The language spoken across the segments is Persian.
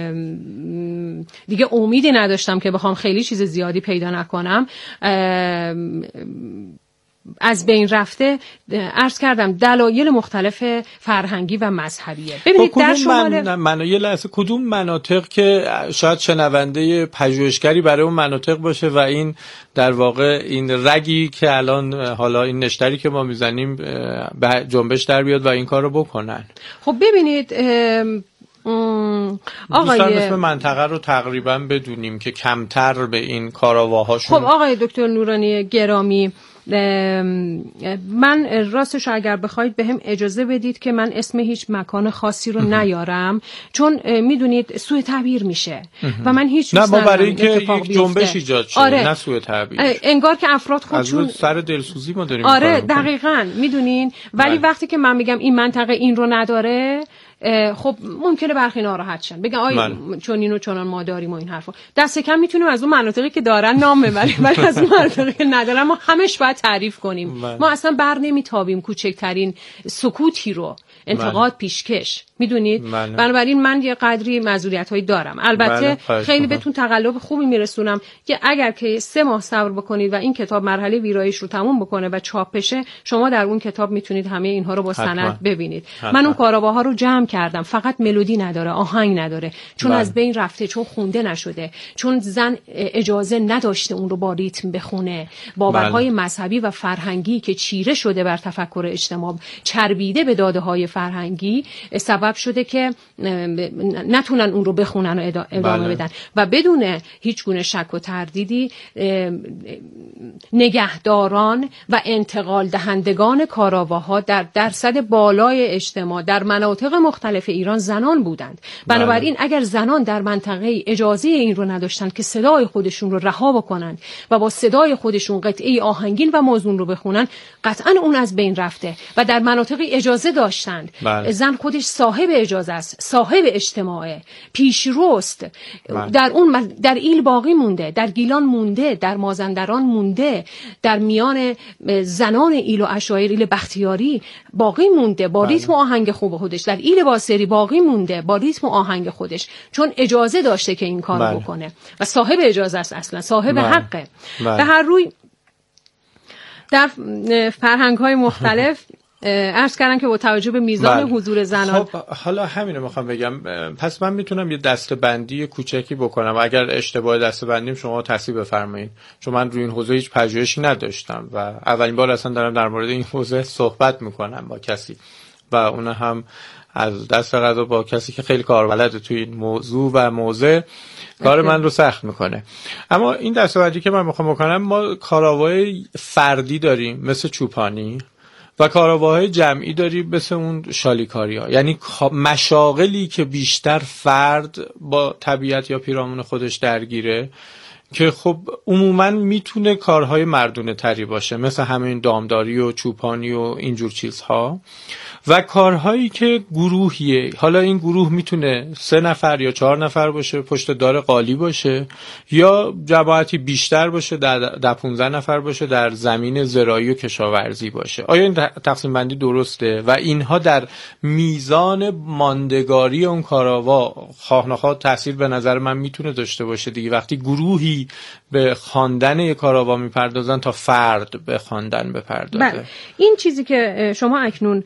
دیگه امیدی نداشتم که بخوام خیلی چیز زیادی پیدا نکنم، از بین رفته. عرض کردم دلایل مختلف فرهنگی و مذهبیه. ببینید در شمال یه لحظه کدوم مناطق که شاید شنونده پژوهشگری برای اون مناطق باشه و این در واقع این رگی که الان حالا این نشتری که ما میزنیم به جنبش در بیاد و این کارو بکنن. خب ببینید دوستان اسم منطقه رو تقریبا بدونیم که کمتر به این کاراواهاشون. خب آقای دکتر نورانی گرامی، من راستش اگر بخواید بهم اجازه بدید که من اسم هیچ مکان خاصی رو نیارم، چون میدونید سوء تعبیر میشه و من هیچ نه، ما برای اینکه یک جنبش ایجاد شه، نه سوء تعبیر، انگار که افراد خودشون از سر دلسوزی ما داریم آره دقیقاً میدونین، ولی وقتی که من میگم این منطقه این رو نداره، خب ممکنه برخی ناراحت شن، بگن آی چون اینو چنان ما داریم و این حرفا. دست کم میتونیم از اون مناطقی که دارن نام ببریم، ولی از اون مناطقی که ندارن ما همش باید تعریف کنیم. ما اصلا بر نمیتابیم کوچکترین سکوتی رو انتقاد پیشکش، میدونید. بنابراین من یه قدری معذوریت‌هایی دارم. البته خیلی بهتون تقلب خوبی میرسونم که اگر که 3 ماه صبر بکنید و این کتاب مرحله ویرایش رو تموم بکنه و چاپ بشه، شما در اون کتاب میتونید همه اینها رو با سند ببینید. من اون کاراواها رو جمع کردم، فقط ملودی نداره، آهنگ نداره، چون از بین رفته، چون خونده نشده، چون زن اجازه نداشته اون رو با ریتم بخونه. باورهای مذهبی و فرهنگی که چیره شده بر تفکر اجتماع، چربیده به داده‌های فرهنگی، سبب شده که نتونن اون رو بخونن و ادامه بدن و بدون هیچ گونه شک و تردیدی نگهداران و انتقال دهندگان کاراواها در درصد بالای اجتماع در مناطق مختلف ایران زنان بودند. بنابراین اگر زنان در منطقه اجازه این رو نداشتند که صدای خودشون رو رها بکنن و با صدای خودشون قطعه آهنگین و موزون رو بخونن، قطعا اون از بین رفته و در مناطقی اجازه داشتند. زن خودش صاحب اجازه است، صاحب اجتماعه، پیشروست. در ایل باقی مونده، در گیلان مونده، در مازندران مونده، در میان زنان ایل و عشایر ایل بختیاری باقی مونده با ریتم و آهنگ خوب خودش، در ایل باسری باقی مونده با ریتم و آهنگ خودش، چون اجازه داشته که این کار بکنه و صاحب اجازه است، اصلا صاحب حقه. به هر روی در فرهنگ‌های مختلف عرض کردم که با توجه به میزان حضور زنان. خب حالا همین رو میخوام بگم، پس من میتونم یه دسته‌بندی کوچکی بکنم و اگر اشتباه دسته‌بندیم شما تصحیح بفرمایید، چون من روی این حوزه هیچ پژوهشی نداشتم و اولین بار اصلا دارم در مورد این حوزه صحبت میکنم با کسی و اون هم از دست قضا با کسی که خیلی کاربلده توی این موضوع و موضوع، کار من رو سخت میکنه. اما این دسته‌بندی که من میخوام بکنم، ما کاراوای فردی داریم مثل چوپانی و کاراواهای جمعی داریم مثل اون شالیکاری‌ها، یعنی مشاغلی که بیشتر فرد با طبیعت یا پیرامون خودش درگیره، که خب عموماً میتونه کارهای مردونه تری باشه مثل همین دامداری و چوپانی و اینجور چیزها، و کارهایی که گروهیه. حالا این گروه میتونه 3 نفر یا 4 نفر باشه، پشت دار قالی باشه، یا جماعتی بیشتر باشه، در 15 نفر باشه، در زمین زراعی و کشاورزی باشه. آیا این تقسیم بندی درسته؟ و اینها در میزان ماندگاری اون کاراوا خواه نخواه تاثیر به نظر من میتونه داشته باشه دیگه، وقتی گروهی به خواندن یک کاراوا میپردازن تا فرد به خواندن بپردازه. بله. این چیزی که شما اکنون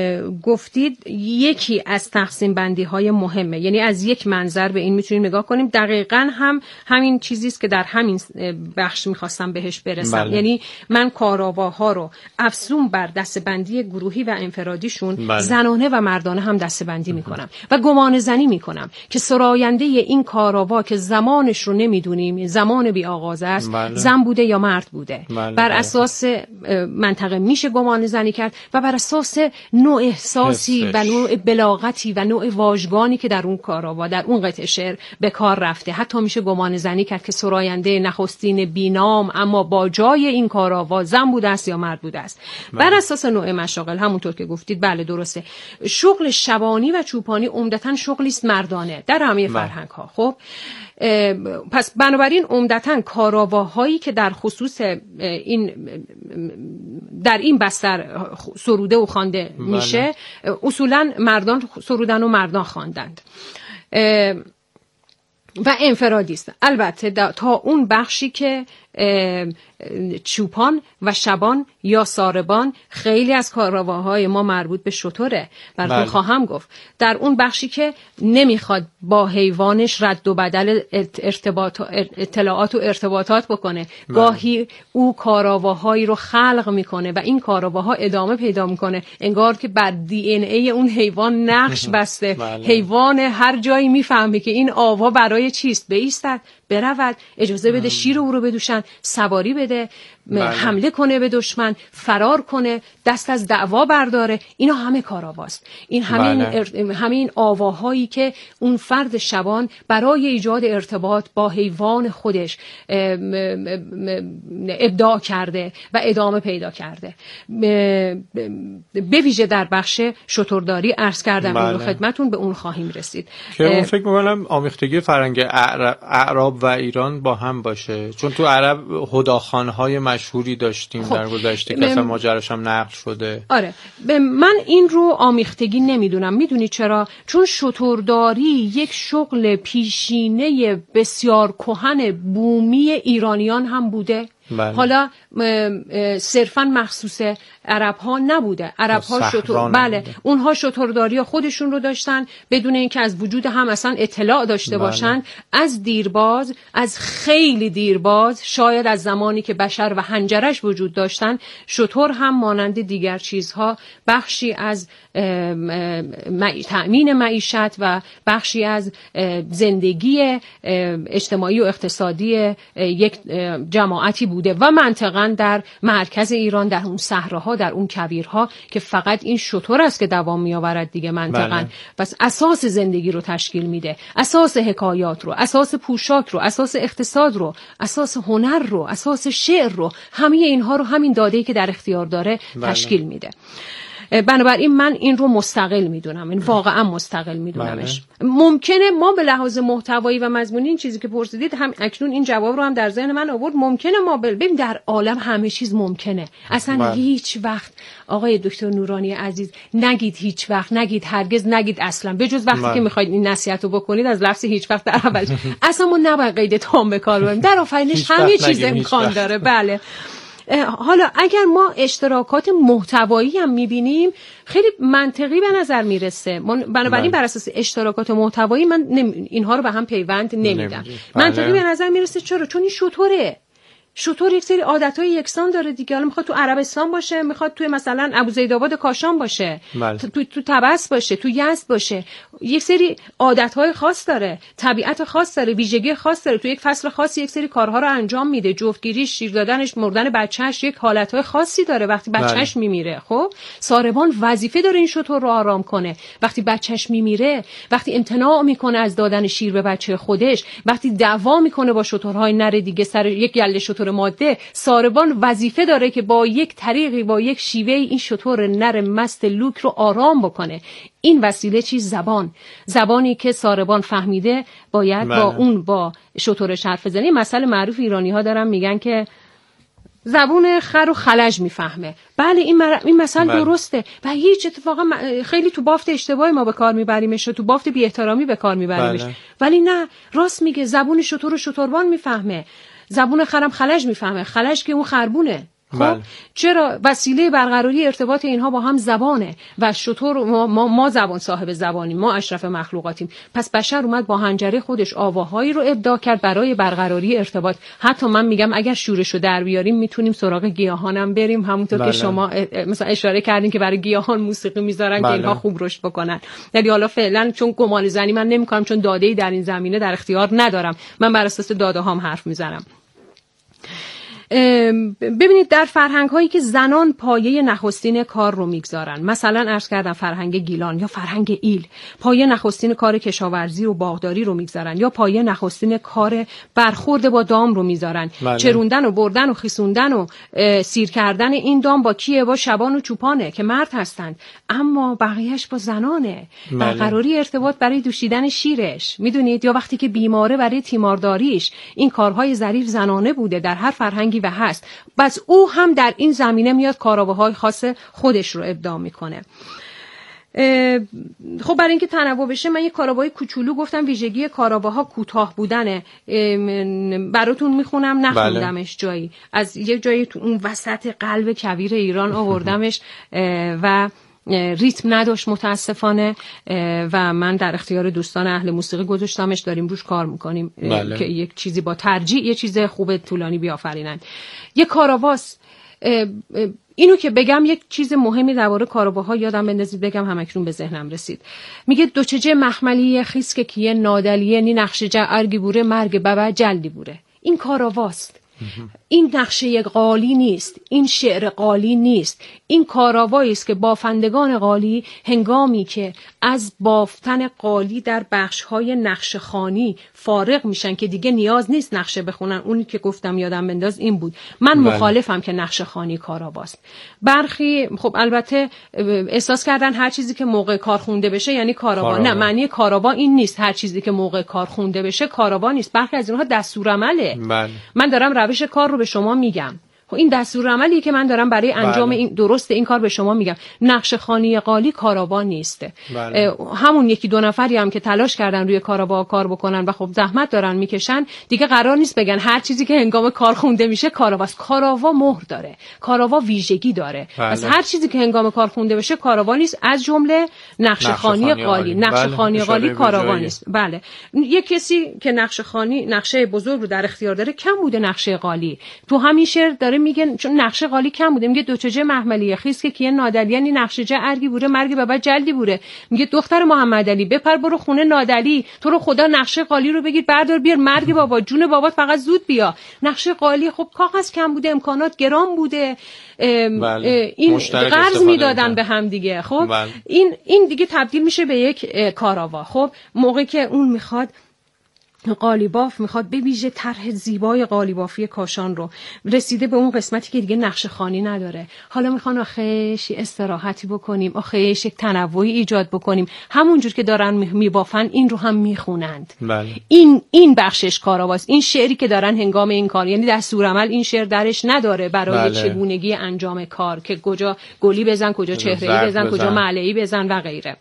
گفتید یکی از تقسیم بندی های مهمه، یعنی از یک منظر به این میتونیم نگاه کنیم. دقیقاً همین چیزی است که در همین بخش میخواستم بهش برسم. بله. یعنی من کاراواها رو افزون بر دسته‌بندی گروهی و انفرادیشون زنانه و مردانه هم دسته‌بندی میکنم و گمان زنی میکنم که سراینده این کاراوا که زمانش رو نمیدونیم، زمان بی آغاز است، زن بوده یا مرد بوده، بر اساس منطقه میشه گمان زنی کرد و بر اساس نوع احساسی و نوع بلاغتی و نوع واژگانی که در اون کاراوا، در اون قطعه شعر به کار رفته، حتی میشه گمان زنی کرد که سراینده نخستین بینام اما با جای این کاراوا زن بوده است یا مرد بوده است. بر اساس نوع مشاغل همونطور که گفتید، بله درسته. شغل شبانی و چوپانی عمدتاً شغلی است مردانه در همه فرهنگ ها. خب پس بنابراین عمدتاً کاراواهایی که در خصوص این در این بستر سروده و خوانده میشه، اصولاً مردان سرودن و مردان خواندند. و انفرادی است. البته تا اون بخشی که چوپان و شبان یا ساربان، خیلی از کارآواهای ما مربوط به شتره، براتون خواهم گفت. در اون بخشی که نمیخواد با حیوانش رد و بدل اطلاعات و ارتباطات بکنه، گاهی او کارآواهایی رو خلق میکنه و این کارآواها ادامه پیدا میکنه، انگار که بر دی ان ای اون حیوان نقش بسته. حیوان هر جایی میفهمه که این آوا برای چیست، بایستد، برود، اجازه بده شیر او رو بدوشن، سواری بده، حمله کنه به دشمن، فرار کنه، دست از دعوا برداره. اینا همه کارآواست. این همین آواهایی که اون فرد شبان برای ایجاد ارتباط با حیوان خودش ابداع کرده و ادامه پیدا کرده. به ویژه در بخش شترداری عرض کردم اینو خدمتون، به اون خواهیم رسید که اون فکر می‌کنم آمیختگی فرهنگ اعراب و ایران با هم باشه، چون تو عرب هداخوان‌های مشهوری داشتیم در گذشته که اصلا ماجراش هم نقل شده. آره، من این رو آمیختگی نمیدونم. میدونی چرا؟ چون شترداری یک شغل پیشینه بسیار کهن بومی ایرانیان هم بوده. حالا صرفاً مخصوص عرب ها نبوده. عرب ها اونها شترداری خودشون رو داشتن بدون اینکه از وجود هم اصلا اطلاع داشته باشن. از دیرباز، از خیلی دیرباز، شاید از زمانی که بشر و حنجرش وجود داشتن، شتر هم مانند دیگر چیزها بخشی از تأمین معیشت و بخشی از زندگی اجتماعی و اقتصادی یک جماعتی بوده و منطقاً در مرکز ایران، در اون صحراها، در اون کویرها که فقط این شتر است که دوام میآورد دیگه منطقاً. پس اساس زندگی رو تشکیل میده، اساس حکایات رو، اساس پوشاک رو، اساس اقتصاد رو، اساس هنر رو، اساس شعر رو، همه اینها رو همین داده‌ای که در اختیار داره تشکیل میده. بنابراین من این رو مستقل میدونم، این واقعا مستقل میدونمش. ممکنه ما به لحاظ محتوایی و مضمونی این چیزی که پرسیدید هم اکنون این جواب رو هم در ذهن من آورد. ممکنه ما ببین در عالم همه چیز ممکنه. اصلا هیچ وقت آقای دکتر نورانی عزیز نگید هیچ وقت، نگید هرگز، نگید اصلا، به جز وقتی که میخواید این نصیحت رو بکنید از لفظ هیچ وقت در اول. اصلا ما نباید قید تام به کار ببریم. در آفرینش همه چیز امکان داره. بله. حالا اگر ما اشتراکات محتوایی هم میبینیم خیلی منطقی به نظر میرسه. بنابراین بر اساس اشتراکات محتوایی من اینها رو به هم پیوند نمیدم. منطقی به نظر میرسه. چرا؟ چون این شتر یک سری عادتهای یکسان داره دیگه. حالا میخواد تو عربستان باشه، میخواد توی مثلا ابوزیدآباد کاشان باشه، تو طبس باشه، تو یزد باشه، یک سری عادتهای خاص داره، طبیعت خاص داره، ویژگی خاص داره، تو یک فصل خاصی یک سری کارها رو انجام میده. جفتگیری، شیر دادنش، مردن بچه‌اش یک حالتهای خاصی داره وقتی بچه‌اش میمیره. خب ساربان وظیفه داره این شتر رو آرام کنه وقتی بچه‌اش میمیره، وقتی امتناع میکنه از دادن شیر به بچه خودش، وقتی دعوا میکنه با شترهای نر دیگه سر یک گله شتر ماده. ساربان وظیفه داره که با یک طریقی، با یک شیوه این شتر نر مست لوک رو آرام بکنه. این وسیله چیز؟ زبانی که ساربان فهمیده باید با شترش حرف بزنه. مسئله معروف ایرانی ها دارن میگن که زبون خر و خلج میفهمه. بله این مثل درسته و هیچ اتفاقا خیلی تو بافت اشتباهی ما به کار میبریمش و تو بافت بی احترامی به کار میبریمش. ولی نه، راست میگه. زبون شتر و شتربان میفهمه، زبون خرم خلج میفهمه. خلج که اون خربونه. خب چرا؟ وسیله برقراری ارتباط اینها با هم زبانه و شتر ما زبان صاحب زبانیم، ما اشرف مخلوقاتیم. پس بشر اومد با حنجره خودش آواهایی رو ابداع کرد برای برقراری ارتباط. حتی من میگم اگر شورشو در بیاریم میتونیم سراغ گیاهانم بریم، همونطور که شما مثلا اشاره کردین که برای گیاهان موسیقی میذارن که اینها خوب رشد بکنن. ولی حالا فعلا چون گمان زنی من نمیکنم، چون داده‌ای در این زمینه در اختیار ندارم، من بر اساس داده هام حرف میزنم. ببینید در فرهنگ هایی که زنان پایه نخستین کار رو میگذارن، مثلا عرض کردم فرهنگ گیلان یا فرهنگ ایل، پایه نخستین کار کشاورزی و باغداری رو میگذارن یا پایه نخستین کار برخورد با دام رو میذارن. چروندن و بردن و خیسوندن و سیر کردن این دام با کیه؟ با شبان و چوپانه که مرد هستند، اما بقیهش با زنانه. برقراری ارتباط برای دوشیدن شیرش، میدونید، یا وقتی که بیماره برای تیمارداریش، این کارهای ظریف زنانه بوده در هر فرهنگی و هست. بس او هم در این زمینه میاد کارآواهای خاص خودش رو ابداع میکنه. خب برای اینکه تنوع بشه من یه کاراوای کوچولو گفتم ویژگی کاراواها کوتاه بودنه. براتون میخونم، نخوندمش جایی، از یه جایی تو اون وسط قلب کویر ایران آوردمش و ریتم نداشت متاسفانه و من در اختیار دوستان اهل موسیقی گذاشتمش، داریم روش کار میکنیم که یک چیزی با ترجیح یه چیز خوب طولانی بیافرینن. یه کاراواس، اینو که بگم یک چیز مهمی درباره کاراواها یادم بندازید بگم، همکنون به ذهنم رسید. میگه دوچجه مخملی خیس که کیه نادلیه نی نقشه ارگی بوره مرگ بابا جلدی بوره. این کاراواست. این نقشه قالی نیست، این شعر قالی نیست، این کاراوایی است که بافندگان قالی هنگامی که از بافتن قالی در بخش‌های نقشه‌خوانی فارغ میشن که دیگه نیاز نیست نقشه بخونن، اونی که گفتم یادم بنداز این بود. من مخالفم که نقشه‌خوانی کاراواست. برخی خب البته احساس کردن هر چیزی که موقع کار خونده بشه یعنی کاراوا. نه، معنی کاراوا این نیست، هر چیزی که موقع کار خونده بشه کاراوا نیست. برخی از اینها دستورالعمله. من دارم روش کار رو به شما میگم. این دستورالعملی که من دارم برای انجام این درست این کار به شما میگم. نقشه خوانی قالی کاراوا نیسته. همون یکی دو نفری هم که تلاش کردن روی کاراوا کار بکنن و خب زحمت دارن میکشن، دیگه قرار نیست بگن هر چیزی که هنگام کار خونده میشه کاراواست. کاراوا مهر داره، کاراوا ویژگی داره. پس هر چیزی که هنگام کار خونده بشه کاراوا نیست، از جمله نقشه خوانی قالی. نقشه خوانی قالی کاراوا نیست. بله، یک کسی که نقشه بزرگ رو در اختیار داره کم بوده نقشه قالی. تو همین شعر داره میگن چون نقشه قالی کم بوده، میگه دوچجه محملی خیس که کیه نادلیانی نقشه جه ارگی بوره مرگ بابا جلدی بوره. میگه دختر محمد علی بپر برو خونه نادلی، تو رو خدا نقشه قالی رو بگیر بردار بیار، مرگ بابا جون بابات فقط زود بیا. نقشه قالی خب کاغذ کم بوده، امکانات گران بوده، این قرض میدادن به هم دیگه. خب این دیگه تبدیل میشه به یک کاراوا. خب موقعی که اون میخواد قالیباف میخواد به ویژه طرح زیبای قالیبافی کاشان رو رسیده به اون قسمتی که دیگه نقشه خوانی نداره، حالا میخوان آخیش استراحتی بکنیم، آخیش یک تنوعی ایجاد بکنیم، همونجور که دارن میبافن این رو هم میخونند. این بخشش کاراواست. این شعری که دارن هنگام این کار، یعنی دستورالعمل این شعر درش نداره برای چگونگی انجام کار که کجا گلی بزن، کجا چهره‌ای بزن، کجا معله‌ای بزن و غیره.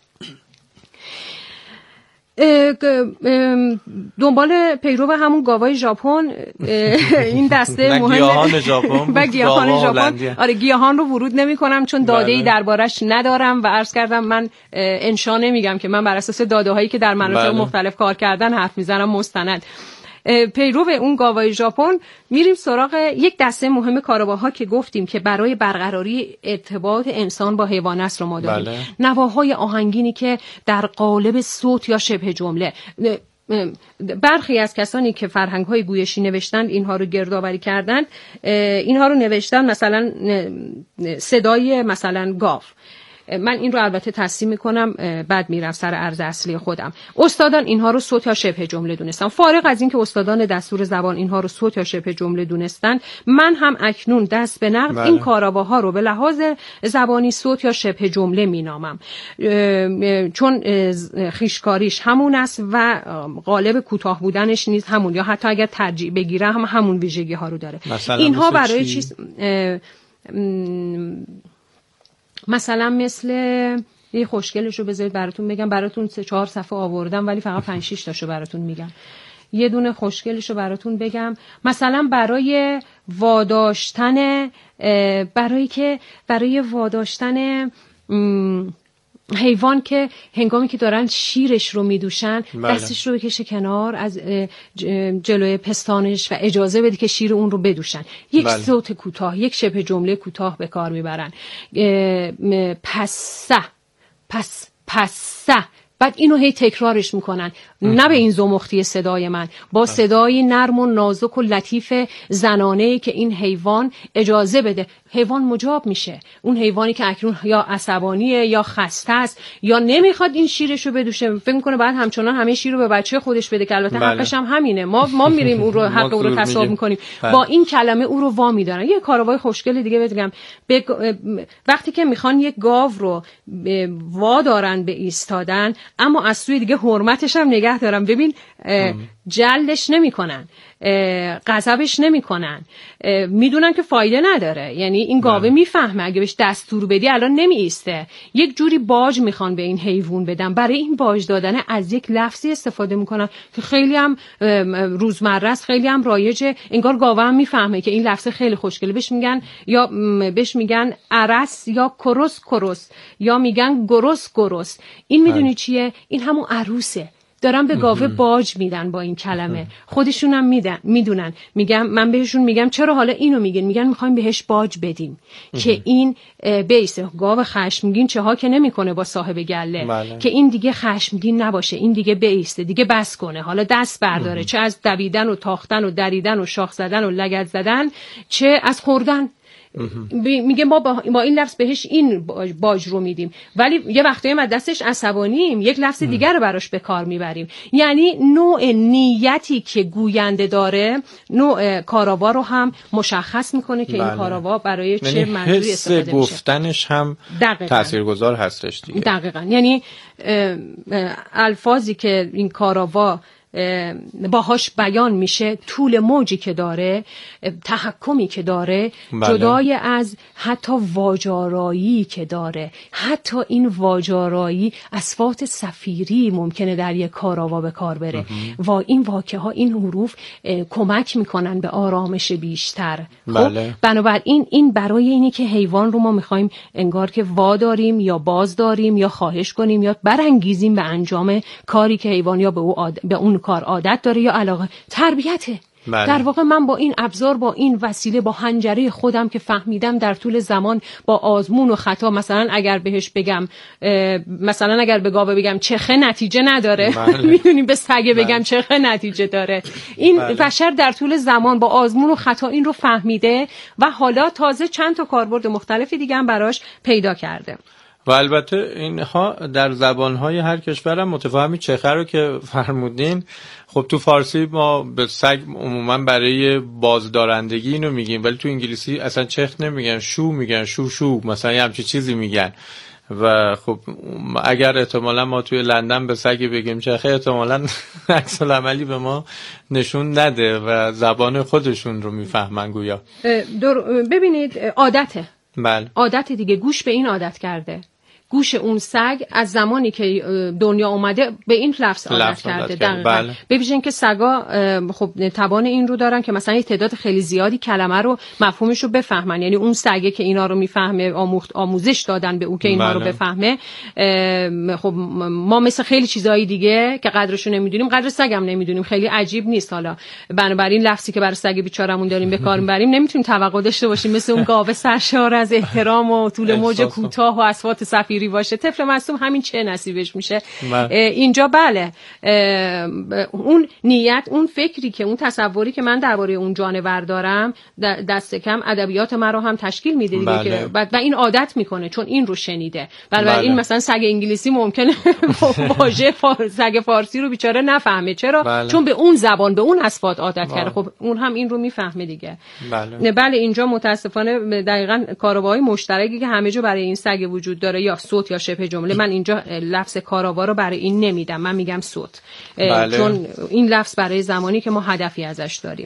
دنبال پیرو همون گاوای ژاپن این دسته مهم گیاهان ژاپن و گیاهان ژاپن. آره گیاهان رو ورود نمی‌کنم چون داده‌ای دربارش ندارم و عرض کردم من انشا نمیگم که من بر اساس داده‌هایی که در مناطق مختلف کار کردن حرف میزنم مستند. پیرو اون گاوای ژاپن میریم سراغ یک دسته مهم کاراواها که گفتیم که برای برقراری ارتباط انسان با حیوان است رو ما داریم. نواهای آهنگینی که در قالب صوت یا شبه جمله. برخی از کسانی که فرهنگ‌های گویشی نوشتند اینها رو گردآوری کردند، اینها رو نوشتن مثلا صدای مثلا گاو. من این رو البته تصحیح میکنم، بعد میرم سر عرض اصلی خودم. استادان اینها رو صوت یا شبه جمله دونستن. فارغ از این که استادان دستور زبان اینها رو صوت یا شبه جمله دونستن، من هم اکنون دست به نقد این کاراواها رو به لحاظ زبانی صوت یا شبه جمله مینامم، چون خویشکاریش همون است و قالب کوتاه بودنش نیز همون، یا حتی اگر ترجیح بگیره هم همون ویژگی ها رو داره. اینها برای چیز مثلا مثل یه خوشگلش رو بذارید براتون بگم، براتون 3-4 صفحه آوردم ولی فقط 5-6 تاشو براتون میگم. یه دونه خوشگلش رو براتون بگم، مثلا برای واداشتن برای واداشتن حیوان که هنگامی که دارن شیرش رو میدوشن دستش رو بکشه کنار از جلوی پستانش و اجازه بده که شیر اون رو بدوشن. یک صوت کوتاه، یک شبه جمله کوتاه به کار میبرن. پسه بعد اینو هی تکرارش میکنن، نه به این زمختی صدای من، با صدای نرم و نازک و لطیف زنانه‌ای که این حیوان اجازه بده. حیوان مجاب میشه. اون حیوانی که اکنون یا عصبانیه یا خسته است یا نمیخواد این شیرشو بدوشه، فکر میکنه بعد همچنان همه شیر رو به بچه خودش بده که البته حقش هم همینه. ما میریم اون رو حق اون رو تصاحب میکنیم، با این کلمه او رو وا میدارن. یه کاراوای خوشگل دیگه بگم، وقتی که میخوان یک گاو رو وا دارن به ایستادن اما از سوی دیگه حرمتش هم نگه دارن. ببین جلدش نمیکنن، غضبش نمیکنن، میدونن که فایده نداره. یعنی این گاوه میفهمه اگه بهش دستور بدی الان نمیایسته. یک جوری باج میخوان به این حیوان بدن. برای این باج دادن از یک لفظی استفاده میکنن که خیلی هم روزمره است، خیلی هم رایجه. انگار گاوه هم میفهمه که این لفظ خیلی خوشگله. بهش میگن عرس یا کروس یا میگن گروس. این میدونی چیه؟ این همون عروسه. دارن به گاوه باج میدن با این کلمه. خودشون هم میدونن. من بهشون میگم چرا حالا اینو میگن؟ میگن میخوایم بهش باج بدیم که این بیسه. گاو خشمگین چه ها که نمیکنه با صاحب گله. که این دیگه خشمگین نباشه، این دیگه بیسته، دیگه بس کنه، حالا دست برداره، چه از دویدن و تاختن و دریدن و شاخ زدن و لگد زدن، چه از خوردن. میگه ما با این لفظ بهش این باج رو میدیم، ولی یه وقتایی ما دستش عصبانیم یک لفظ دیگر رو براش به کار میبریم. یعنی نوع نیتی که گوینده داره نوع کاراوا رو هم مشخص میکنه که این کاراوا برای چه منظوری استفاده میشه. گفتنش هم تاثیرگذار هستش دیگه. دقیقاً. یعنی الفاظی که این کاراوا باهاش بیان میشه، طول موجی که داره، تحکمی که داره، جدای از حتی واجارایی که داره. حتی این واجارایی اصوات صفیری ممکنه در یک کاراوا به کار بره. این واکه ها، این حروف کمک میکنن به آرامش بیشتر. خب بنابراین این برای اینی که حیوان رو ما میخوایم انگار که واداریم یا باز داریم یا خواهش کنیم یا برانگیزیم به انجام کاری که حیوان یا به اون کار عادت داره یا علاقه. تربیته. در واقع من با این ابزار، با این وسیله، با حنجره خودم که فهمیدم در طول زمان با آزمون و خطا، مثلا اگر بهش بگم، مثلا اگر به گاوه بگم چخه نتیجه نداره، میدونیم به سگه بگم چخه نتیجه داره. این بشر در طول زمان با آزمون و خطا این رو فهمیده و حالا تازه چند تا کاربرد مختلفی دیگه هم براش پیدا کرده. و البته اینها در زبانهای هر کشور هم متفاهمی. چخه رو که فرمودین، خب تو فارسی ما به سگ عموما برای بازدارندگی اینو میگیم، ولی تو انگلیسی اصلا چخ نمیگن، شو میگن، شو مثلا یه همچین چیزی میگن. و خب اگر احتمالا ما توی لندن به سگی بگیم چخه، احتمالا عکس العملی به ما نشون نده و زبان خودشون رو میفهمن گویا. ببینید عادته. بله. عادت دیگه، گوش به این عادت کرده. گوش اون سگ از زمانی که دنیا اومده به این لفظ عادت کرده. دقیقاً. ببینید که سگا خب توان این رو دارن که مثلا یک تعداد خیلی زیادی کلمه رو مفهومش رو بفهمن. یعنی اون سگه که اینا رو میفهمه، آموزش دادن به اون که اینا رو بفهمه. خب ما مثل خیلی چیزایی دیگه که قدرش رو نمیدونیم، قدر سگم نمیدونیم. خیلی عجیب نیست. حالا بنابراین لفظی که برای سگ بیچارمون داریم به کار میبریم نمیتونیم توقع داشته باشیم مثل اون گاوه سرشار از احترام و طول موج کوتاه و اصوات صفیری باشه. طفل معصوم همین چه نصیبش میشه. اینجا بله، اون نیت، اون فکری که، اون تصوری که من درباره اون جانور دارم دست کم ادبیات من رو هم تشکیل میده دیگه. که و این عادت میکنه چون این رو شنیده. این مثلا سگ انگلیسی ممکنه واژه سگ فارسی رو بیچاره نفهمه. چرا؟ چون به اون زبان، به اون اصوات عادت کرده. خب اون هم این رو میفهمه دیگه. بله اینجا متاسفانه دقیقاً کارواهای مشترکی که همه جا برای این سگ وجود داره، یا صوت یا شبه جمله. من اینجا لفظ کاراوا رو برای این نمیدم، من میگم صوت. چون این لفظ برای زمانی که ما هدفی ازش داریم.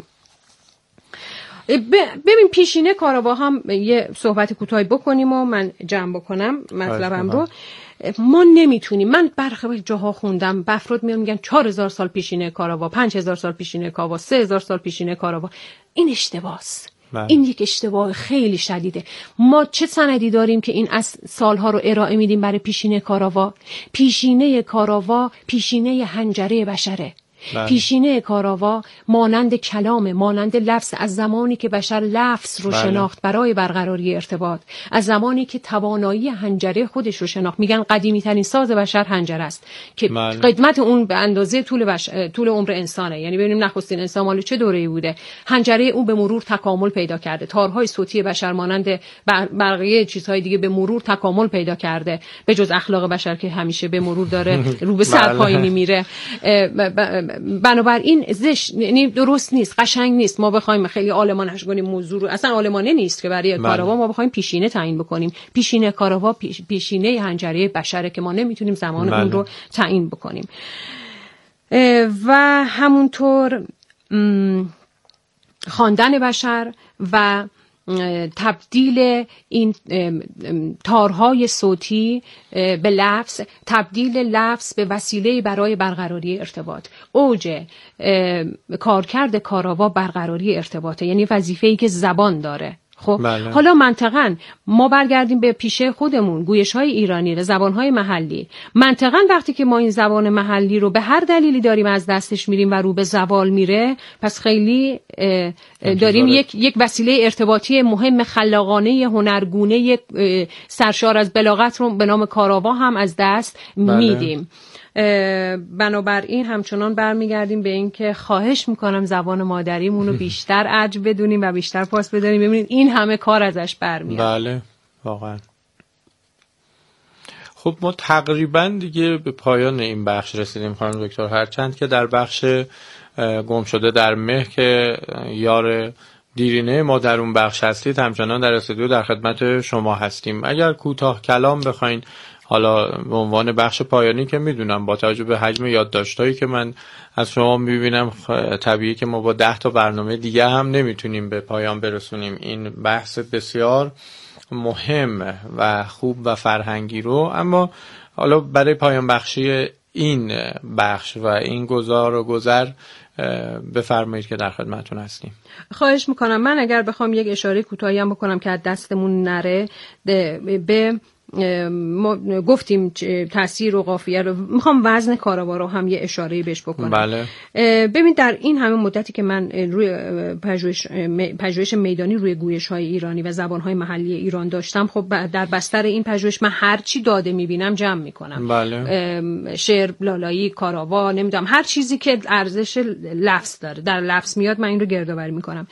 ببین پیشینه کاراوا هم یه صحبت کوتاهی بکنیم و من جمع بکنم مطلبم رو. ما نمیتونیم، من برخلاف جاها خوندم افراد میگن 4000 سال پیشینه کاراوا، 5000 سال پیشینه کاراوا، 3000 سال پیشینه کاراوا. این اشتباهه. این یک اشتباه خیلی شدیده. ما چه سندی داریم که این از سالها رو ارائه میدیم برای پیشینه کاراوا؟ پیشینه کاراوا پیشینه حنجره بشره. پیشینه کاراوا مانند کلام، مانند لفظ، از زمانی که بشر لفظ رو شناخت برای برقراری ارتباط، از زمانی که توانایی حنجره خودش رو شناخت. میگن قدیمی ترین ساز بشر حنجره است که قدمت اون به اندازه طول عمر انسانه. یعنی ببینیم نخستین انسان مال چه دوره‌ای بوده. حنجره اون به مرور تکامل پیدا کرده. تارهای صوتی بشر مانند بقیه چیزهای دیگه به مرور تکامل پیدا کرده، به جز اخلاق بشر که همیشه به مرور داره رو به سرپایینی میره. بنابراین زشت، یعنی درست نیست، قشنگ نیست ما بخوایم خیلی عالمانش کنیم موضوع رو. اصلا عالمانه نیست که برای کاراوا ما بخوایم پیشینه تعیین بکنیم. پیشینه کاراوا پیشینه حنجره بشره که ما نمیتونیم زمان اون رو تعیین بکنیم. و همونطور خواندن بشر و تبدیل این تارهای صوتی به لفظ، تبدیل لفظ به وسیله برای برقراری ارتباط. اوج کارکرد کاراوا برقراری ارتباطه، یعنی وظیفه‌ای که زبان داره. خب بله. حالا منطقاً ما برگردیم به پیشه خودمون، گویش‌های ایرانی، زبان‌های محلی. منطقاً وقتی که ما این زبان محلی رو به هر دلیلی داریم از دستش میریم و رو به زوال میره، پس خیلی داریم یک وسیله ارتباطی مهم، خلاقانه، هنرگونه، سرشار از بلاغت رو به نام کاراوا هم از دست میدیم. بنابراین همچنان برمیگردیم به این که خواهش میکنم زبان مادریمون رو بیشتر ارج بدونیم و بیشتر پاس بدونیم. ببینید این همه کار ازش برمیاد. بله واقعا. خب ما تقریبا دیگه به پایان این بخش رسیدیم خانم دکتر، هرچند که در بخش گم شده در مه که یار دیرینه ما در اون بخش هستید، همچنان در استودیو در خدمت شما هستیم. اگر کوتاه کلام بخواین حالا به عنوان بخش پایانی که میدونم با توجه به حجم یادداشتایی که من از شما میبینم طبیعی که ما با 10 تا برنامه دیگه هم نمیتونیم به پایان برسونیم این بحث بسیار مهم و خوب و فرهنگی رو، اما حالا برای پایان بخشی این بخش و این گذار و گذر بفرمایید که در خدمتتون هستیم. خواهش میکنم. من اگر بخوام یک اشاره کوتاهی هم بکنم که از دستمون نره، به ما گفتیم تاثیر و قافیه رو، میخوام وزن کاراوا رو هم یه اشاره‌ای بهش بکنم. بله. ببین در این همه مدتی که من روی پژوهش میدانی روی گویش‌های ایرانی و زبان‌های محلی ایران داشتم، خب در بستر این پژوهش من هر چی داده میبینم جمع میکنم. بله. شعر، لالایی، کاراوا، نمیدونم هر چیزی که ارزش لفظ داره در لفظ میاد من این رو گردآوری میکنم.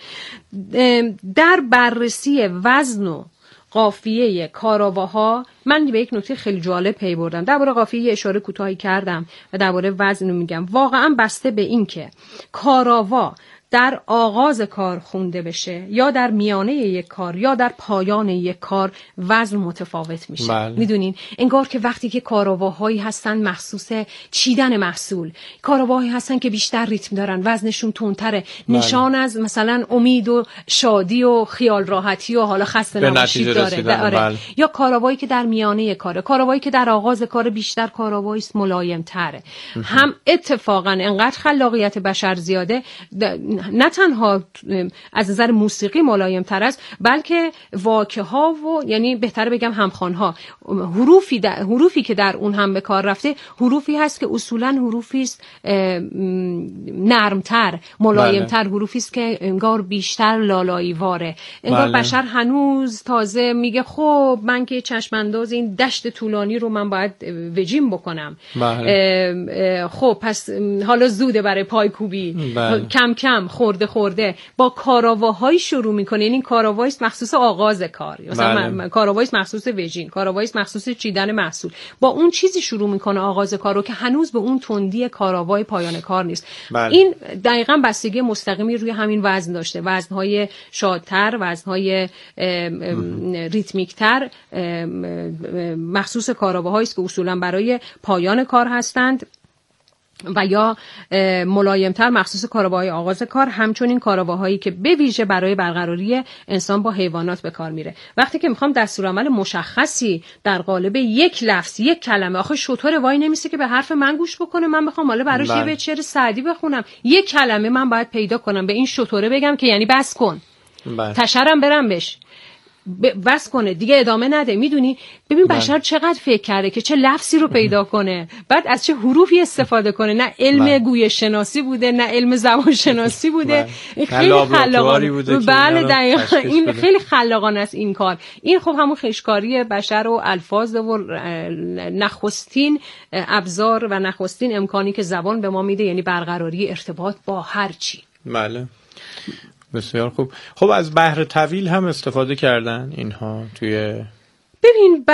در بررسی وزن و قافیه کاراواها من به یک نکته خیلی جالب پی بردم. درباره قافیه اشاره کوتاهی کردم و درباره وزن رو میگم. واقعا بسته به این که کاراوا در آغاز کار خونده بشه یا در میانه یک کار یا در پایان یک کار وزن متفاوت میشه. بله. میدونین انگار که وقتی که کاراواهایی هستن مخصوص چیدن محصول، کاراواهایی هستن که بیشتر ریتم دارن، وزنشون تندتره، نشان از مثلا امید و شادی و خیال راحتی و حالا خسته نباشید داره. بله. یا کاراوایی که در میانه کاره، کاراوایی که در آغاز کار بیشتر کاراوایی است ملایم تره. هم اتفاقا انقدر خلاقیت بشر زیاده، نه تنها از نظر موسیقی ملایم تر است، بلکه واکه ها و یعنی بهتره بگم همخوان ها، حروفی که در اون هم به کار رفته حروفی هست که اصولا حروفی است نرمتر، ملایم تر، حروفی است که انگار بیشتر لالایی واره. انگار بشر هنوز تازه میگه خب من که چشم انداز این دشت طولانی رو من باید وجیم بکنم. خب پس حالا زوده برای پایکوبی. کم کم خورده با کاراواهایی شروع میکنه. یعنی این کاراواهایست مخصوص آغاز کار، مثلا کاراواهایست مخصوص وجین، کاراواهایست مخصوص چیدن محصول. با اون چیزی شروع میکنه آغاز کار رو که هنوز به اون تندی کاراوای پایان کار نیست. این دقیقاً بستگی مستقیمی روی همین وزن داشته. وزنهای شادتر، وزنهای ریتمیکتر مخصوص کاراواهایست که اصولاً برای پایان کار هستند و یا ملایمتر مخصوص کاراواهای آغاز کار، همچنین کاراواهایی که به ویژه برای برقراری انسان با حیوانات به کار میره. وقتی که میخوام دستورالعمل مشخصی در قالب یک لفظ، یک کلمه، آخه شطور وای نمیسته که به حرف من گوش بکنه، من بخوام حالا براش یه بیت شعر سعدی بخونم، یک کلمه من باید پیدا کنم به این شطوره بگم که یعنی بس کن، تشرم برم بش، بس کنه دیگه، ادامه نده. میدونی ببین بشر چقدر فکر کرده که چه لفظی رو پیدا کنه، بعد از چه حروفی استفاده کنه. نه علم گویش شناسی بوده، نه علم زبان شناسی بوده. خیلی خلاقانه بوده. بله دقیقاً این خیلی خلاقانه است این کار. این خب همون خشکاری بشر و الفاظ و نخستین ابزار و نخستین امکانی که زبان به ما میده، یعنی برقراری ارتباط با هر چی. بله بسیار خوب. خب از بحر طویل هم استفاده کردن اینها توی ببین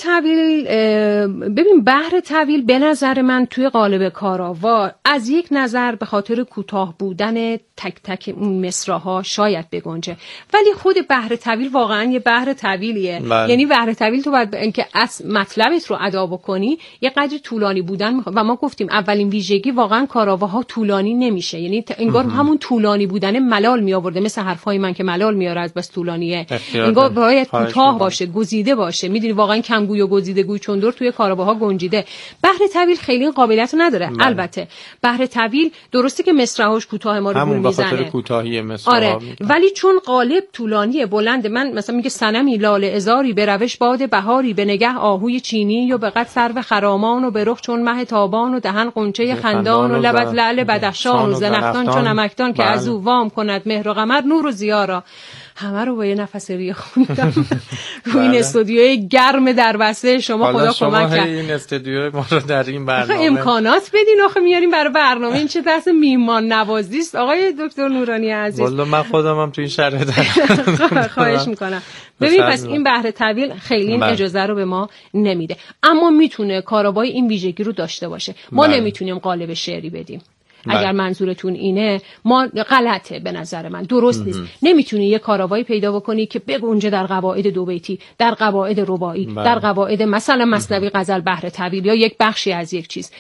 بحر طویل به نظر من توی قالب کاراوا از یک نظر به خاطر کوتاه بودن تک تک اون مصرع‌ها شاید بگنجه، ولی خود بحر طویل واقعا یه بحر طویلیه. یعنی بحر طویل تو باید اینکه مطلبت رو ادا بکنی یه قدر طولانی بودن و ما گفتیم اولین ویژگی واقعا کاراواها طولانی نمیشه، یعنی انگار همون طولانی بودن ملال می آورده، مثل حرفای من که ملال میاره از بس طولانیه، انگار باید کوتاه باشه، گزیده باشه. میدونی واقعا کمگوی و گزیده گوی چندر توی کاراواها گنجیده. بحر طویل خیلی این قابلیت نداره. البته بحر طویل درسته که مصرع‌هاش کوتاه ما رو گول میزنه، همون به خاطر کوتاهی مصرع‌ها. ولی چون قالب طولانیه بلند، من مثلا میگه صنمی لاله ازاری به روش باد بهاری، به نگه آهوی چینی و به قد سرو خرامان و به رخ چون مه تابان و دهن قنچه خندان و لبت لعل بدخشان و زنخدان چون نمکدان که از او وام کند مهر و قمر نور و ضیا. همه رو با یه نفس ریه خوندم رو این استودیوی گرم در بسته شما. خدا کمک کرد این استودیوی ما رو در این برنامه امکانات بدین. آخه میاریم برای برنامه، این چه دست میهمان نوازی است آقای دکتر نورانی عزیز. والله من خودم هم تو این شرایط خواهش میکنم. ببین پس این بحر طویل خیلی این اجازه رو به ما نمیده، اما میتونه کاراوای این ویژگی رو داشته باشه. ما نمیتونیم قالب شعری بدیم. اگر منظورتون اینه، ما غلطه به نظر من، درست نیست. نمیتونی یه کاراوایی پیدا بکنی که بگنجه در قواعد دو بیتی، در قواعد رباعی، در قواعد مثلا مثنوی غزل بحر طویل یا یک بخشی از یک چیز.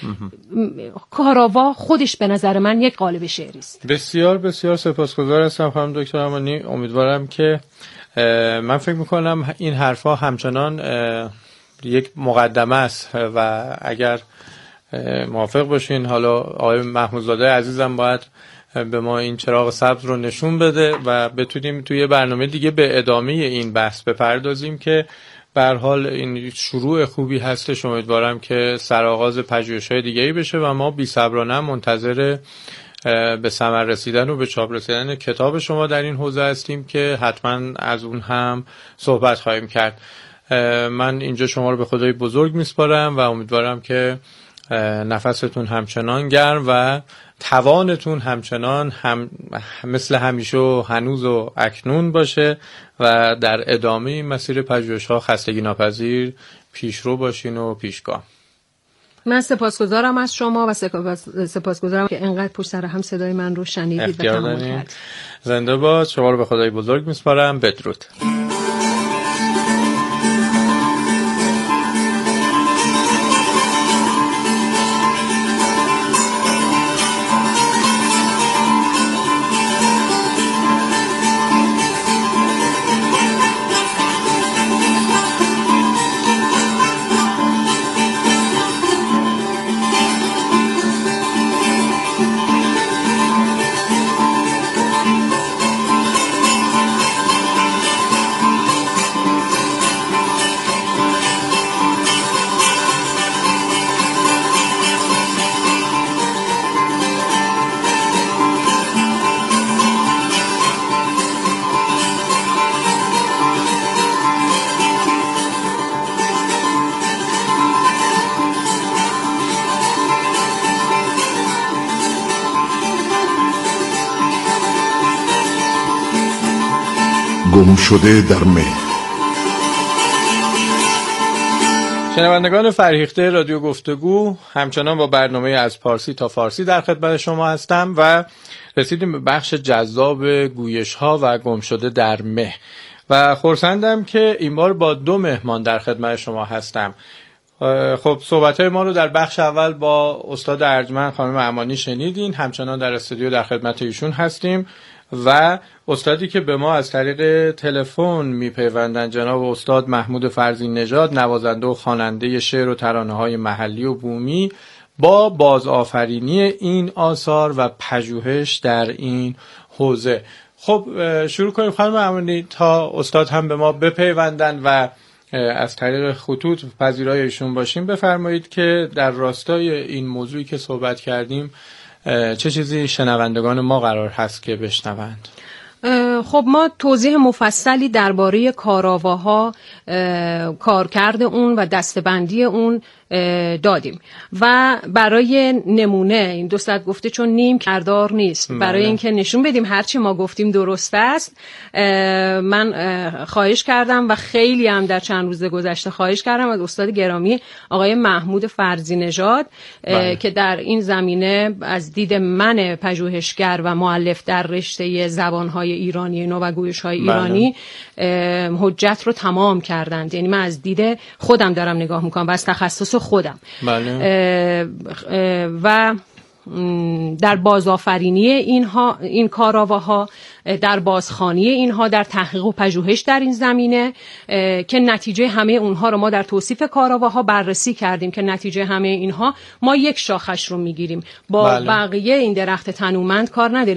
کاراوا خودش به نظر من یک قالب شعری است. بسیار بسیار سپاسگزار هستم خانم دکتر امانی. امیدوارم که من فکر میکنم این حرفا همچنان یک مقدمه است و اگر موافق باشین، حالا آقای محمودزاده عزیزم باید به ما این چراغ سبز رو نشون بده و بتونیم توی برنامه دیگه به ادامه این بحث بپردازیم که به هر حال این شروع خوبی هستش. امیدوارم که سرآغاز پژوهش‌های دیگه‌ای بشه و ما بی‌صبرانه منتظر به ثمر رسیدن و به چاپ رسیدن کتاب شما در این حوزه هستیم که حتما از اون هم صحبت خواهیم کرد. من اینجا شما رو به خدای بزرگ میسپارم و امیدوارم که نفستون همچنان گرم و توانتون همچنان مثل همیشه و هنوز و اکنون باشه و در ادامه این مسیر پژوهش‌ها خستگی ناپذیر پیشرو باشین و پیشگام. من سپاسگزارم از شما و سپاسگزارم که انقدر پشت سر هم صدای من رو شنیدید و تحمل کردید. زنده باد. شما رو به خدای بزرگ میسپارم. بدرود. گم شده در مهر. شنوندگان فرهیخته رادیو گفتگو، همچنان با برنامه از پارسی تا فارسی در خدمت شما هستم و رسیدیم به بخش جذاب گویش‌ها و گم شده در مه و خرسندم که این بار با 2 مهمان در خدمت شما هستم. خب صحبت‌های ما رو در بخش اول با استاد ارجمند خانم امانی شنیدین، همچنان در استودیو در خدمت ایشون هستیم و استادی که به ما از طریق تلفن میپیوندن جناب استاد محمود فرزین نژاد، نوازنده و خواننده شعر و ترانه‌های محلی و بومی، با بازآفرینی این آثار و پژوهش در این حوزه. خب شروع کنیم خانم امانی تا استاد هم به ما بپیوندن و از طریق خطوط پذیرای ایشون باشیم. بفرمایید که در راستای این موضوعی که صحبت کردیم چه چیزی شنوندگان ما قرار هست که بشنوند؟ خب ما توضیح مفصلی درباره کاراواها، کارکرد اون و دسته‌بندی اون دادیم. و برای نمونه این دوستت گفته چون نیم کردار نیست، برای اینکه نشون بدیم هرچی ما گفتیم درست است، من خواهش کردم و خیلی هم در چند روز گذشته خواهش کردم از استاد گرامی آقای محمود فرزی نژاد که در این زمینه از دید من پژوهشگر و مؤلف در رشته زبانهای ایرانی نو و گویش‌های ایرانی حجت رو تمام کردند. یعنی من از دید خودم دارم نگاه میکنم و از تخصص خودم و در بازآفرینی این کاراواها، در بازخوانی اینها، در تحقیق و پژوهش در این زمینه که نتیجه همه اونها رو ما در توصیف کاراواها بررسی کردیم که نتیجه همه اینها ما یک شاخش رو میگیریم، با بقیه این درخت تنومند کار نداریم.